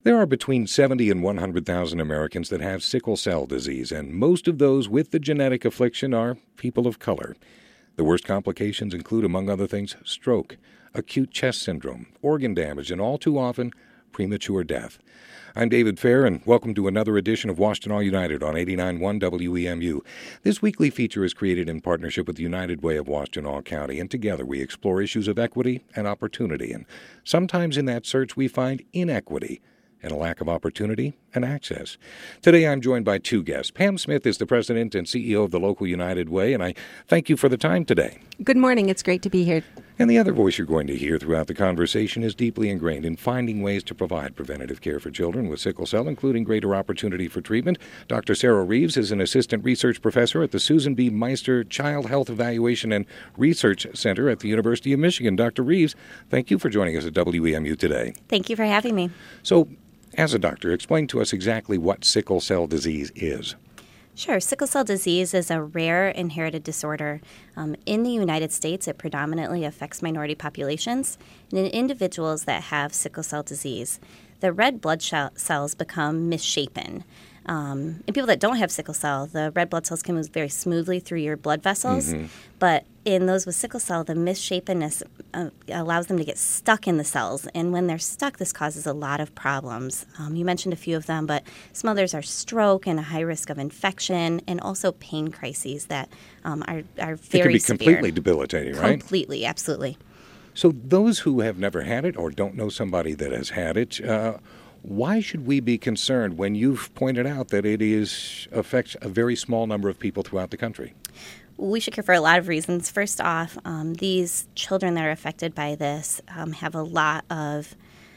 There are between 70 and 100,000 Americans that have sickle cell disease, and most of those with the genetic affliction are people of color. The worst complications include, among other things, stroke, acute chest syndrome, organ damage, and all too often, premature death. I'm David Fair, and welcome to another edition of Washtenaw United on 89.1 WEMU. This weekly feature is created in partnership with the United Way of Washtenaw County, and together we explore issues of equity and opportunity. And sometimes in that search we find inequity and a lack of opportunity and access. Today I'm joined by two guests. Pam Smith is the president and CEO of the local United Way, and I thank you for the time today. Good morning. It's great to be here. And the other voice you're going to hear throughout the conversation is deeply ingrained in finding ways to provide preventative care for children with sickle cell, including greater opportunity for treatment. Dr. Sarah Reeves is an assistant research professor at the Susan B. Meister Child Health Evaluation and Research Center at the University of Michigan. Dr. Reeves, thank you for joining us at WEMU today. Thank you for having me. So, as a doctor, explain to us exactly what sickle cell disease is. Sure. Sickle cell disease is a rare inherited disorder. In the United States, it predominantly affects minority populations. And in individuals that have sickle cell disease, the red blood cells become misshapen. In people that don't have sickle cell, the red blood cells can move very smoothly through your blood vessels. But in those with sickle cell, the misshapenness allows them to get stuck in the cells. And when they're stuck, this causes a lot of problems. You mentioned a few of them, but some others are stroke and a high risk of infection, and also pain crises that are very severe. It can be completely debilitating, right? Completely, absolutely. So those who have never had it or don't know somebody that has had it, why should we be concerned when you've pointed out that it affects a very small number of people throughout the country? We should care for a lot of reasons. First off, these children that are affected by this have a lot of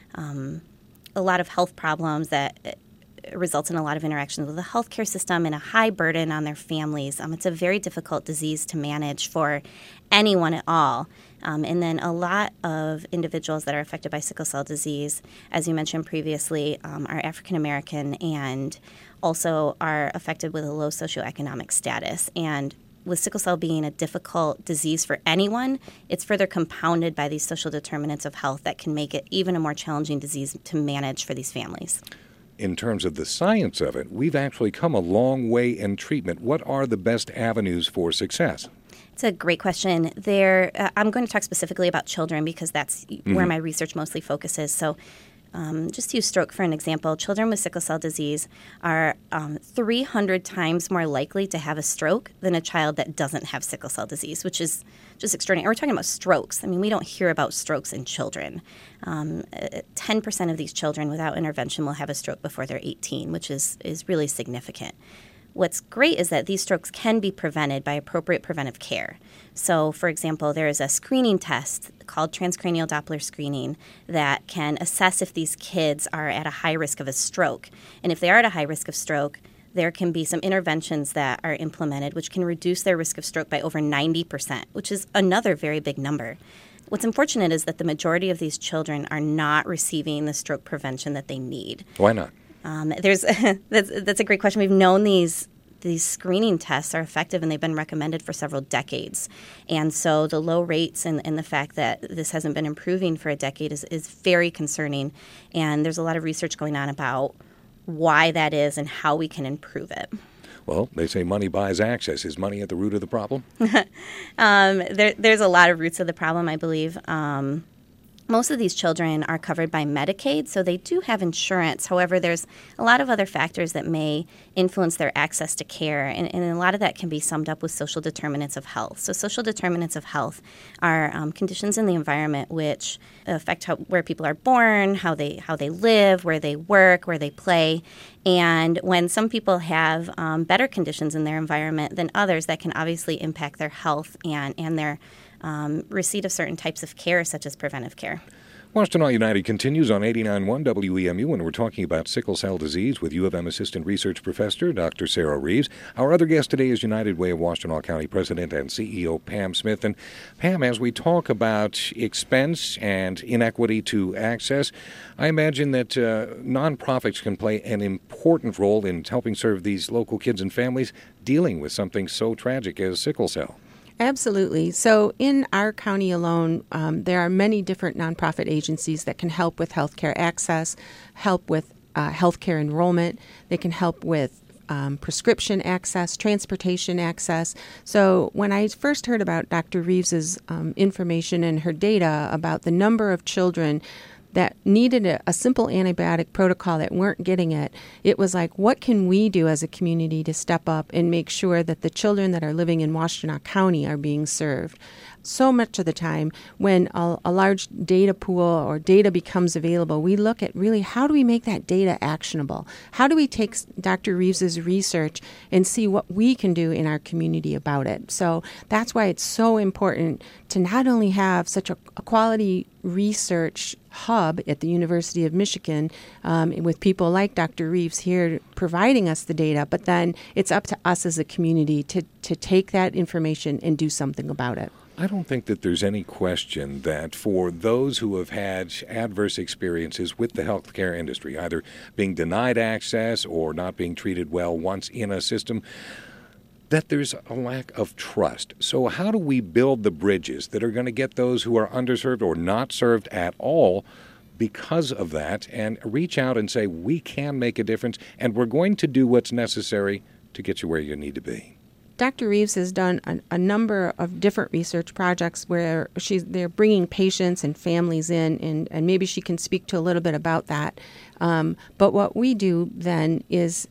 health problems that results in a lot of interactions with the healthcare system and a high burden on their families. It's a very difficult disease to manage for anyone at all. And then a lot of individuals that are affected by sickle cell disease, as you mentioned previously, are African American and also are affected with a low socioeconomic status. And with sickle cell being a difficult disease for anyone, it's further compounded by these social determinants of health that can make it even a more challenging disease to manage for these families. In terms of the science of it, we've actually come a long way in treatment. What are the best avenues for success? It's a great question. I'm going to talk specifically about children because that's where my research mostly focuses. So just to use stroke for an example, children with sickle cell disease are 300 times more likely to have a stroke than a child that doesn't have sickle cell disease, which is just extraordinary. We're talking about strokes. I mean, we don't hear about strokes in children. 10% of these children without intervention will have a stroke before they're 18, which is really significant. What's great is that these strokes can be prevented by appropriate preventive care. So, for example, there is a screening test called transcranial Doppler screening that can assess if these kids are at a high risk of a stroke. And if they are at a high risk of stroke, there can be some interventions that are implemented which can reduce their risk of stroke by over 90%, which is another very big number. What's unfortunate is that the majority of these children are not receiving the stroke prevention that they need. Why not? That's a great question. We've known these screening tests are effective and they've been recommended for several decades. And so the low rates and the fact that this hasn't been improving for a decade is very concerning. And there's a lot of research going on about why that is and how we can improve it. Well, they say money buys access. Is money at the root of the problem? There's a lot of roots of the problem, I believe. Most of these children are covered by Medicaid, so they do have insurance. However, there's a lot of other factors that may influence their access to care, and a lot of that can be summed up with social determinants of health. So social determinants of health are conditions in the environment which affect where people are born, how they live, where they work, where they play. And when some people have better conditions in their environment than others, that can obviously impact their health and their receipt of certain types of care, such as preventive care. Washtenaw United continues on 89.1 WEMU, and we're talking about sickle cell disease with U of M Assistant Research Professor Dr. Sarah Reeves. Our other guest today is United Way of Washtenaw County President and CEO Pam Smith. And Pam, as we talk about expense and inequity to access, I imagine that nonprofits can play an important role in helping serve these local kids and families dealing with something so tragic as sickle cell. Absolutely. So in our county alone, there are many different nonprofit agencies that can help with healthcare access, help with healthcare enrollment. They can help with prescription access, transportation access. So when I first heard about Dr. Reeves's information and her data about the number of children that needed a simple antibiotic protocol that weren't getting it, it was like, what can we do as a community to step up and make sure that the children that are living in Washtenaw County are being served? So much of the time when a large data pool or data becomes available, we look at really how do we make that data actionable? How do we take Dr. Reeves's research and see what we can do in our community about it? So that's why it's so important to not only have such a quality research hub at the University of Michigan with people like Dr. Reeves here providing us the data, but then it's up to us as a community to take that information and do something about it. I don't think that there's any question that for those who have had adverse experiences with the healthcare industry, either being denied access or not being treated well once in a system, that there's a lack of trust. So how do we build the bridges that are going to get those who are underserved or not served at all because of that and reach out and say, we can make a difference and we're going to do what's necessary to get you where you need to be? Dr. Reeves has done a number of different research projects where they're bringing patients and families in, and maybe she can speak to a little bit about that. But what we do then is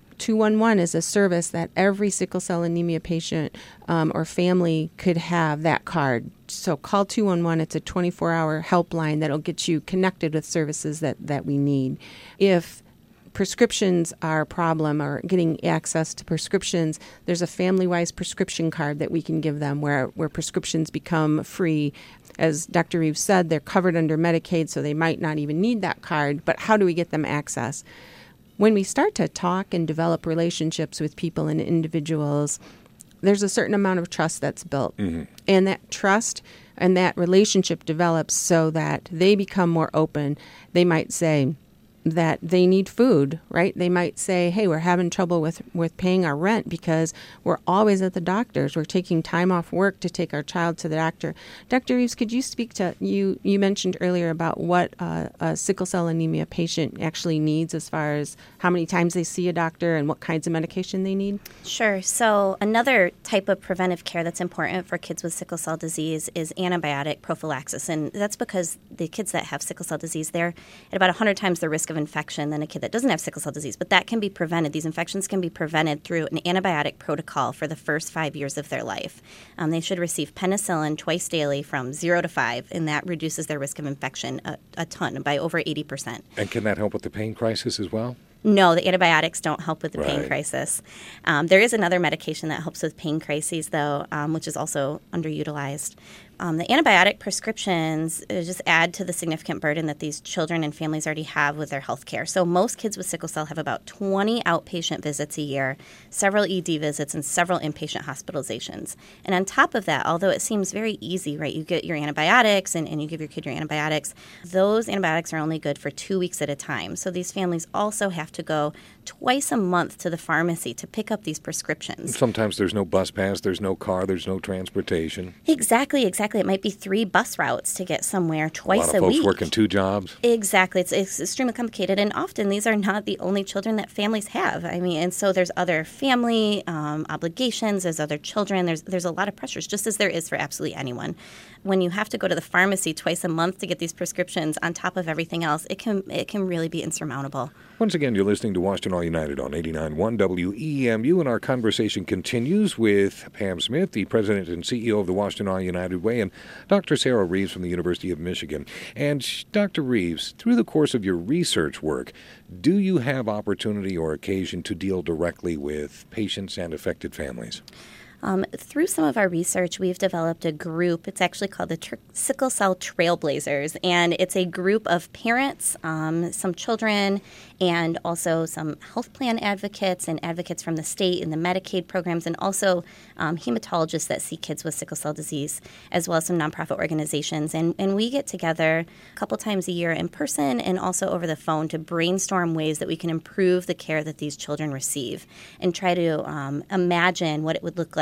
211 is a service that every sickle cell anemia patient or family could have that card. So call 211. It's a 24-hour helpline that'll get you connected with services that we need. If prescriptions are a problem or getting access to prescriptions, there's a family-wise prescription card that we can give them where prescriptions become free. As Dr. Reeves said, they're covered under Medicaid, so they might not even need that card, but how do we get them access? When we start to talk and develop relationships with people and individuals, there's a certain amount of trust that's built. Mm-hmm. And that trust and that relationship develops so that they become more open. They might say that they need food, right? They might say, hey, we're having trouble with paying our rent because we're always at the doctor's. We're taking time off work to take our child to the doctor. Dr. Reeves, could you speak to, you mentioned earlier about what a sickle cell anemia patient actually needs as far as how many times they see a doctor and what kinds of medication they need? Sure. So another type of preventive care that's important for kids with sickle cell disease is antibiotic prophylaxis. And that's because the kids that have sickle cell disease, they're at about 100 times the risk of infection than a kid that doesn't have sickle cell disease. But that can be prevented. These infections can be prevented through an antibiotic protocol for the first 5 years of their life. They should receive penicillin twice daily from 0 to 5, and that reduces their risk of infection a ton, by over 80%. And can that help with the pain crisis as well? No, the antibiotics don't help with the pain crisis. There is another medication that helps with pain crises, though, which is also underutilized. The antibiotic prescriptions just add to the significant burden that these children and families already have with their health care. So most kids with sickle cell have about 20 outpatient visits a year, several ED visits, and several inpatient hospitalizations. And on top of that, although it seems very easy, right, you get your antibiotics and you give your kid your antibiotics, those antibiotics are only good for 2 weeks at a time. So these families also have to go twice a month to the pharmacy to pick up these prescriptions. Sometimes there's no bus pass, there's no car, there's no transportation. Exactly. It might be 3 bus routes to get somewhere twice a week. A lot of folks working 2 jobs. Exactly. It's extremely complicated, and often these are not the only children that families have. I mean, and so there's other family obligations, there's other children, there's a lot of pressures, just as there is for absolutely anyone. When you have to go to the pharmacy twice a month to get these prescriptions on top of everything else, it can really be insurmountable. Once again, you're listening to Washtenaw United on 89.1 WEMU, and our conversation continues with Pam Smith, the president and CEO of the Washtenaw United Way, and Dr. Sarah Reeves from the University of Michigan. And Dr. Reeves, through the course of your research work, do you have opportunity or occasion to deal directly with patients and affected families? Through some of our research, we've developed a group. It's actually called the Sickle Cell Trailblazers, and it's a group of parents, some children, and also some health plan advocates and advocates from the state and the Medicaid programs, and also hematologists that see kids with sickle cell disease, as well as some nonprofit organizations. And we get together a couple times a year in person and also over the phone to brainstorm ways that we can improve the care that these children receive and try to imagine what it would look like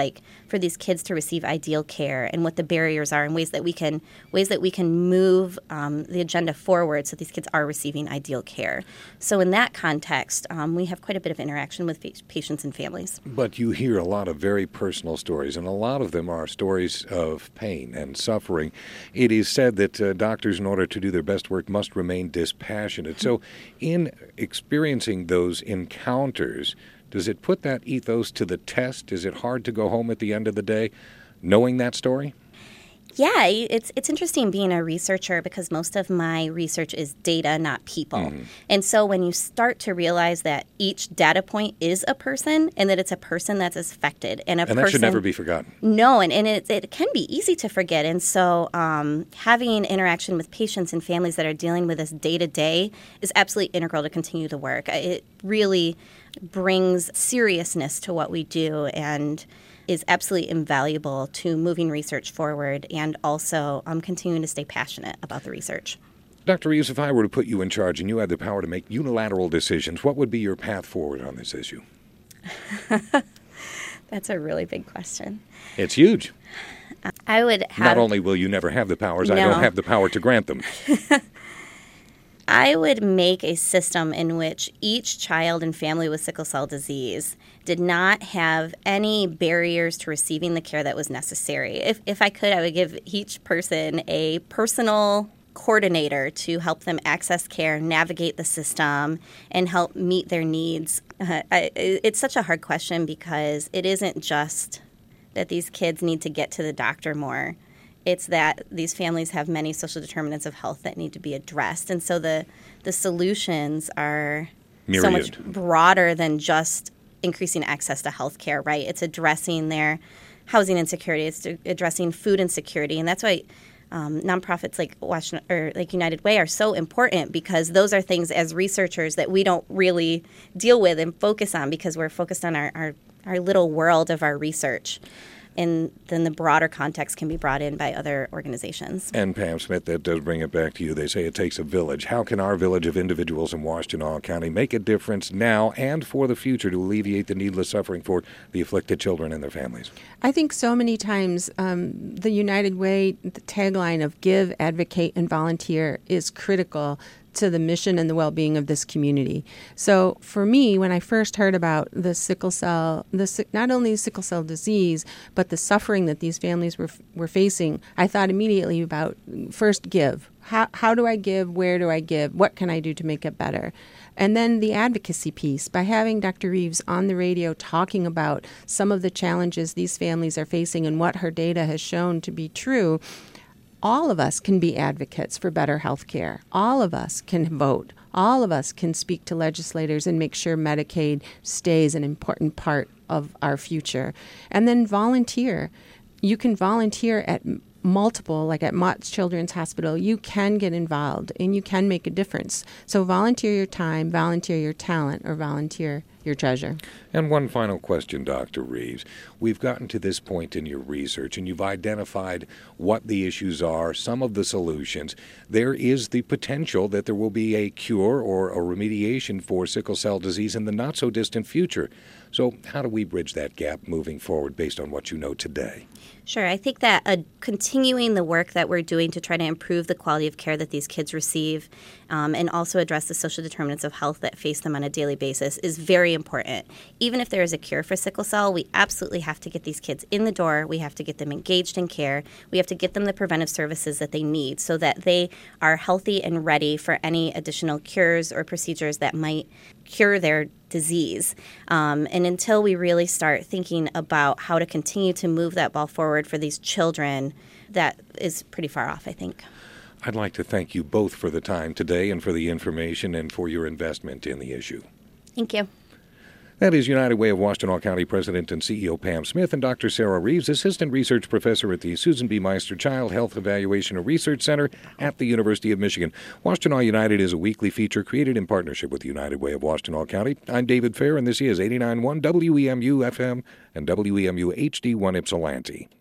like for these kids to receive ideal care, and what the barriers are, and ways that we can move the agenda forward so these kids are receiving ideal care. So in that context, we have quite a bit of interaction with patients and families. But you hear a lot of very personal stories, and a lot of them are stories of pain and suffering. It is said that doctors, in order to do their best work, must remain dispassionate. So in experiencing those encounters, does it put that ethos to the test? Is it hard to go home at the end of the day knowing that story? Yeah, it's interesting being a researcher because most of my research is data, not people. Mm-hmm. And so when you start to realize that each data point is a person and that it's a person that's affected. And that should never be forgotten. No, and it can be easy to forget. And so having interaction with patients and families that are dealing with this day to day is absolutely integral to continue the work. It really brings seriousness to what we do and is absolutely invaluable to moving research forward and also continuing to stay passionate about the research. Dr. Reeves, if I were to put you in charge and you had the power to make unilateral decisions, what would be your path forward on this issue? That's a really big question. It's huge. I would have... Not only will you never have the powers, I don't have the power to grant them. I would make a system in which each child and family with sickle cell disease did not have any barriers to receiving the care that was necessary. If I could, I would give each person a personal coordinator to help them access care, navigate the system, and help meet their needs. It's such a hard question because it isn't just that these kids need to get to the doctor more. It's that these families have many social determinants of health that need to be addressed. And so the solutions are myriad. So much broader than just increasing access to health care, right? It's addressing their housing insecurity. It's addressing food insecurity. And that's why nonprofits like United Way are so important because those are things as researchers that we don't really deal with and focus on because we're focused on our little world of our research. And then the broader context can be brought in by other organizations. And Pam Smith, that does bring it back to you. They say it takes a village. How can our village of individuals in Washtenaw County make a difference now and for the future to alleviate the needless suffering for the afflicted children and their families? I think so many times the United Way, the tagline of give, advocate, and volunteer is critical to the mission and the well-being of this community. So for me, when I first heard about the sickle cell, not only sickle cell disease, but the suffering that these families were facing, I thought immediately about first give. How do I give? Where do I give? What can I do to make it better? And then the advocacy piece, by having Dr. Reeves on the radio talking about some of the challenges these families are facing and what her data has shown to be true, all of us can be advocates for better health care. All of us can vote. All of us can speak to legislators and make sure Medicaid stays an important part of our future. And then volunteer. You can volunteer at multiple, like at Mott's Children's Hospital. You can get involved and you can make a difference. So volunteer your time, volunteer your talent, or volunteer your treasure. And one final question, Dr. Reeves. We've gotten to this point in your research, and you've identified what the issues are, some of the solutions. There is the potential that there will be a cure or a remediation for sickle cell disease in the not-so-distant future. So how do we bridge that gap moving forward based on what you know today? Sure. I think that continuing the work that we're doing to try to improve the quality of care that these kids receive and also address the social determinants of health that face them on a daily basis is very important. Even if there is a cure for sickle cell, we absolutely have to get these kids in the door. We have to get them engaged in care. We have to get them the preventive services that they need so that they are healthy and ready for any additional cures or procedures that might cure their disease. And until we really start thinking about how to continue to move that ball forward for these children, that is pretty far off, I think. I'd like to thank you both for the time today and for the information and for your investment in the issue. Thank you. That is United Way of Washtenaw County President and CEO Pam Smith and Dr. Sarah Reeves, Assistant Research Professor at the Susan B. Meister Child Health Evaluation and Research Center at the University of Michigan. Washtenaw United is a weekly feature created in partnership with United Way of Washtenaw County. I'm David Fair, and this is 89.1 WEMU FM and WEMU HD1 Ypsilanti.